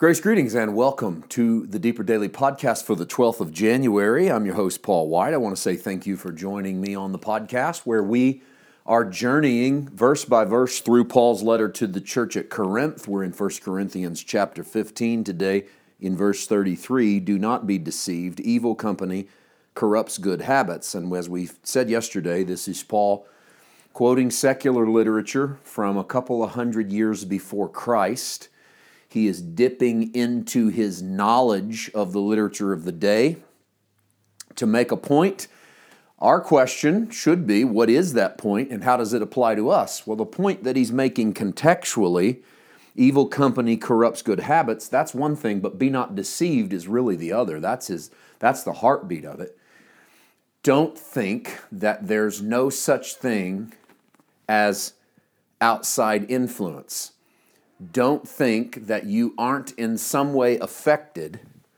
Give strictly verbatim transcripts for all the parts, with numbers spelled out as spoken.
Grace, greetings, and welcome to the Deeper Daily Podcast for the twelfth of January. I'm your host, Paul White. I want to say thank you for joining me on the podcast where we are journeying verse by verse through Paul's letter to the church at Corinth. We're in First Corinthians chapter fifteen today in verse thirty-three. Do not be deceived. Evil company corrupts good habits. And as we said yesterday, this is Paul quoting secular literature from a couple of hundred years before Christ. He is dipping into his knowledge of the literature of the day to make a point. Our question should be, what is that point and how does it apply to us? Well, the point that he's making contextually, evil company corrupts good habits, that's one thing, but be not deceived is really the other. That's his, that's the heartbeat of it. Don't think that there's no such thing as outside influence. Don't think that you aren't in some way affected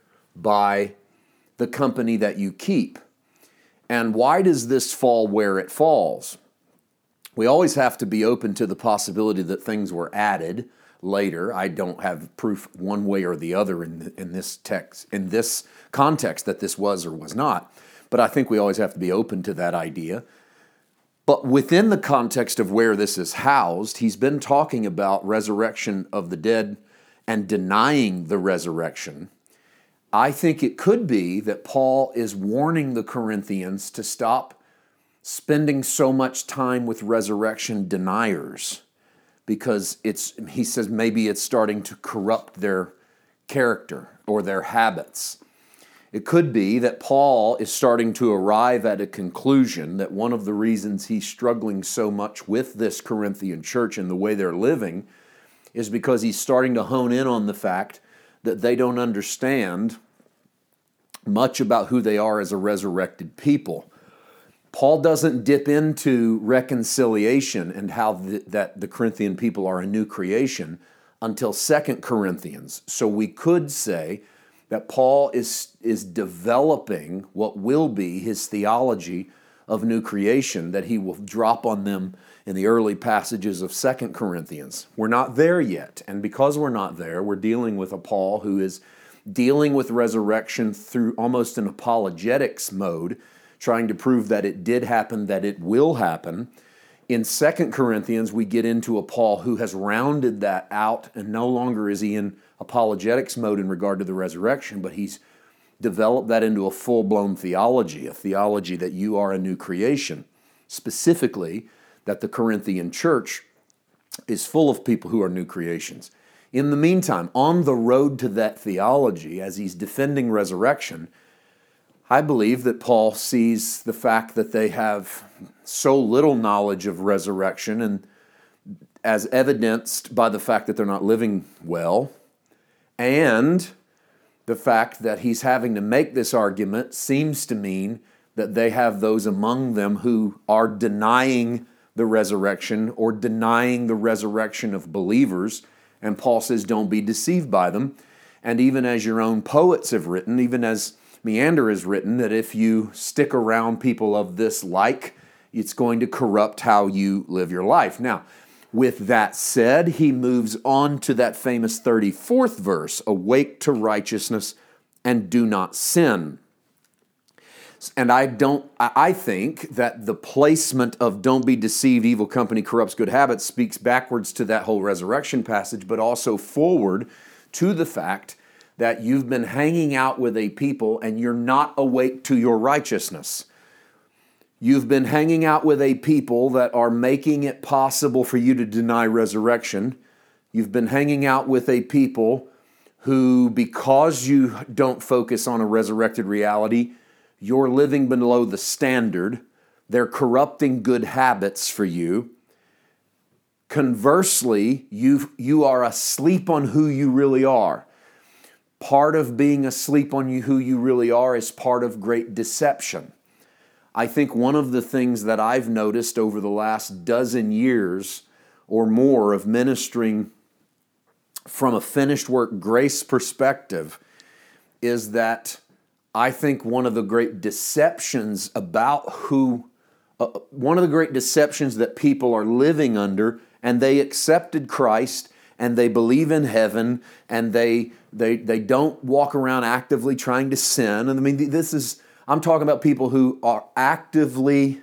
by the company that you keep. And why does this fall where it falls? We always have to be open to the possibility that things were added later. I don't have proof one way or the other in, in this text, in this context that this was or was not. But I think we always have to be open to that idea. But within the context of where this is housed, he's been talking about resurrection of the dead and denying the resurrection. I think it could be that Paul is warning the Corinthians to stop spending so much time with resurrection deniers because it's, he says maybe it's starting to corrupt their character or their habits. It could be that Paul is starting to arrive at a conclusion that one of the reasons he's struggling so much with this Corinthian church and the way they're living is because he's starting to hone in on the fact that they don't understand much about who they are as a resurrected people. Paul doesn't dip into reconciliation and how the, that the Corinthian people are a new creation until Second Corinthians. So we could say that Paul is, is developing what will be his theology of new creation that he will drop on them in the early passages of Second Corinthians. We're not there yet, and because we're not there, we're dealing with a Paul who is dealing with resurrection through almost an apologetics mode, trying to prove that it did happen, that it will happen. In Second Corinthians, we get into a Paul who has rounded that out, and no longer is he in apologetics mode in regard to the resurrection, but he's developed that into a full-blown theology, a theology that you are a new creation, specifically that the Corinthian church is full of people who are new creations. In the meantime, on the road to that theology, as he's defending resurrection, I believe that Paul sees the fact that they have so little knowledge of resurrection, and as evidenced by the fact that they're not living well, and the fact that he's having to make this argument seems to mean that they have those among them who are denying the resurrection or denying the resurrection of believers. And Paul says, don't be deceived by them. And even as your own poets have written, even as Meander has written, that if you stick around people of this like, it's going to corrupt how you live your life. Now, with that said, he moves on to that famous thirty-fourth verse, awake to righteousness and do not sin. And I don't, I think that the placement of don't be deceived, evil company corrupts good habits speaks backwards to that whole resurrection passage, but also forward to the fact that you've been hanging out with a people and you're not awake to your righteousness. You've been hanging out with a people that are making it possible for you to deny resurrection. You've been hanging out with a people who, because you don't focus on a resurrected reality, you're living below the standard. They're corrupting good habits for you. Conversely, you you are asleep on who you really are. Part of being asleep on you, who you really are is part of great deception. I think one of the things that I've noticed over the last dozen years or more of ministering from a finished work grace perspective is that I think one of the great deceptions about who, uh, one of the great deceptions that people are living under, and they accepted Christ and they believe in heaven, and they they they don't walk around actively trying to sin. And I mean, this is, I'm talking about people who are actively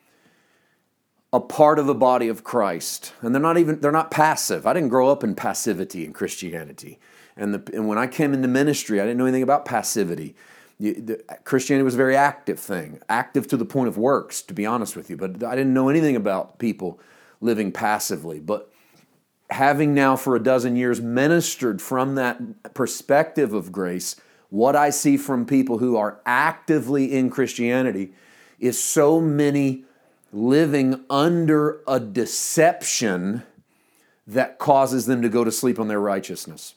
a part of the body of Christ, and they're not even they're not passive. I didn't grow up in passivity in Christianity, and the, and when I came into ministry, I didn't know anything about passivity. You, the, Christianity was a very active thing, active to the point of works, to be honest with you. But I didn't know anything about people living passively. But having now for a dozen years ministered from that perspective of grace, what I see from people who are actively in Christianity is so many living under a deception that causes them to go to sleep on their righteousness.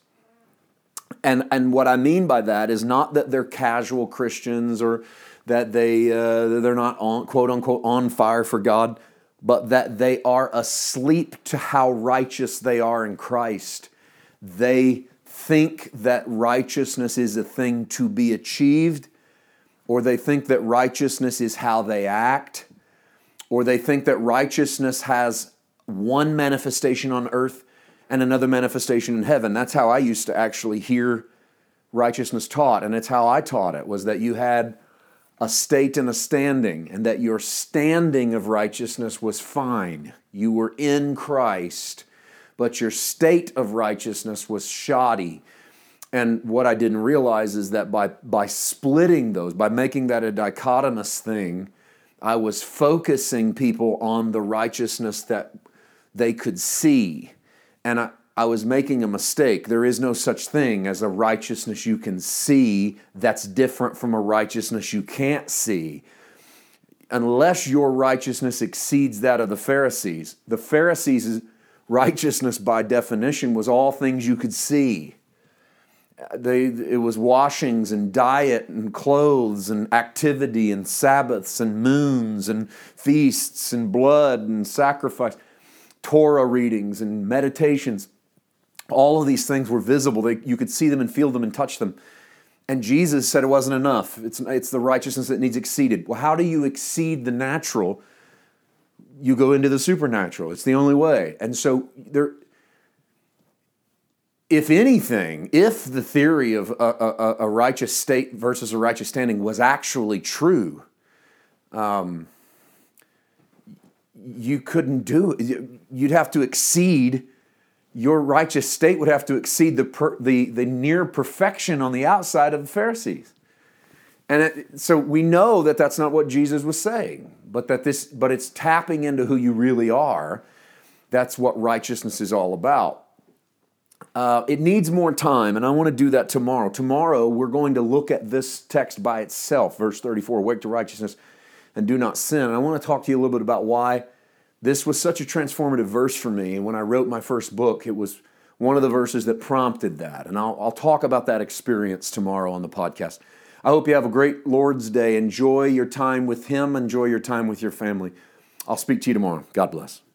And and what I mean by that is not that they're casual Christians or that they uh, they're not on, quote unquote on fire for God, but that they are asleep to how righteous they are in Christ. They think that righteousness is a thing to be achieved, or they think that righteousness is how they act, or they think that righteousness has one manifestation on earth and another manifestation in heaven. That's how I used to actually hear righteousness taught, and it's how I taught it, was that you had a state and a standing, and that your standing of righteousness was fine. You were in Christ, but your state of righteousness was shoddy. And what I didn't realize is that by, by splitting those, by making that a dichotomous thing, I was focusing people on the righteousness that they could see. And I, I was making a mistake. There is no such thing as a righteousness you can see that's different from a righteousness you can't see. Unless your righteousness exceeds that of the Pharisees. The Pharisees' righteousness by definition was all things you could see. They, it was washings and diet and clothes and activity and Sabbaths and moons and feasts and blood and sacrifice, Torah readings and meditations. All of these things were visible. They, you could see them and feel them and touch them. And Jesus said it wasn't enough. It's, it's the righteousness that needs exceeded. Well, how do you exceed the natural? You go into the supernatural. It's the only way. And so there... If anything, if the theory of a, a, a righteous state versus a righteous standing was actually true, um, you couldn't do it. You'd have to exceed, your righteous state would have to exceed the per, the, the near perfection on the outside of the Pharisees. And it, so we know that that's not what Jesus was saying, but that this, but it's tapping into who you really are. That's what righteousness is all about. Uh, it needs more time, and I want to do that tomorrow. Tomorrow, we're going to look at this text by itself, verse thirty-four, awake to righteousness and do not sin. And I want to talk to you a little bit about why this was such a transformative verse for me. And when I wrote my first book, it was one of the verses that prompted that. And I'll, I'll talk about that experience tomorrow on the podcast. I hope you have a great Lord's Day. Enjoy your time with Him. Enjoy your time with your family. I'll speak to you tomorrow. God bless.